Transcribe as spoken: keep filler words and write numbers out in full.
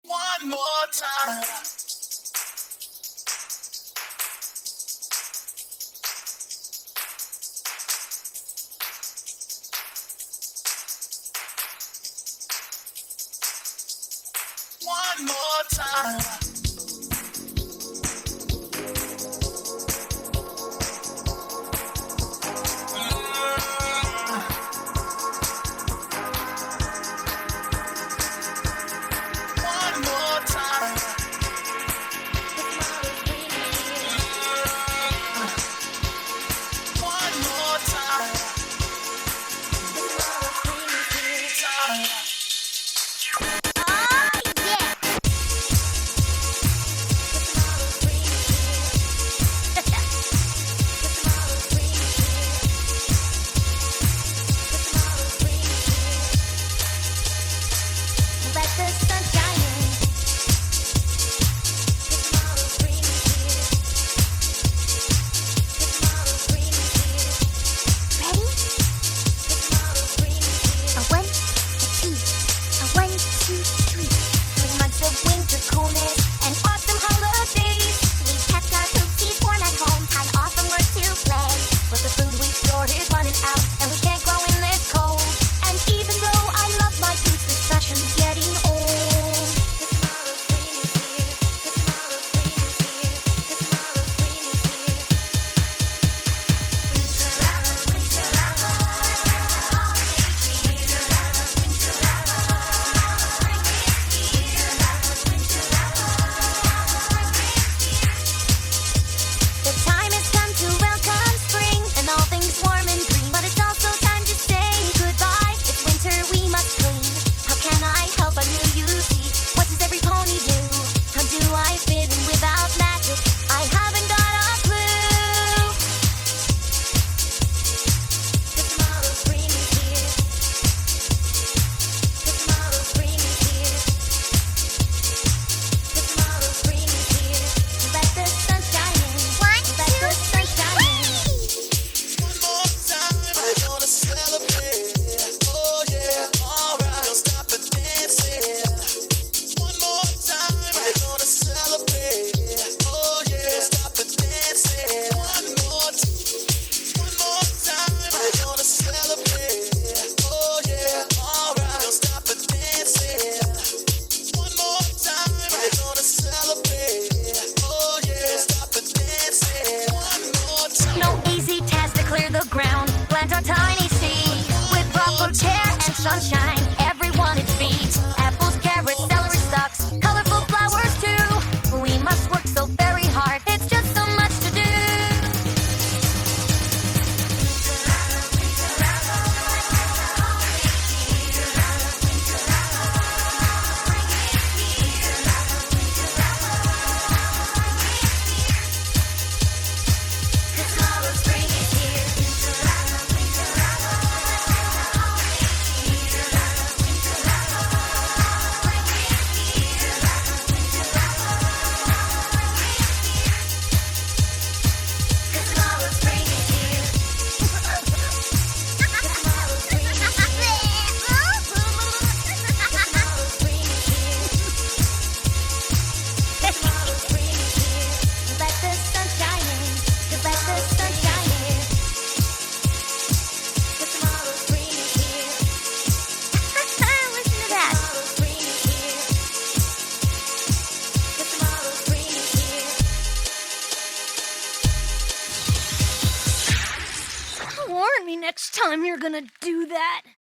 One more time. One more time. One more time. One more time. Time. Sunshine, everyone it feeds. Apples, carrots, celery stalks, colorful flowers too. We must work so very hard, it's just so much to do. Tomorrow spring is here. Warn me next time you're gonna do that.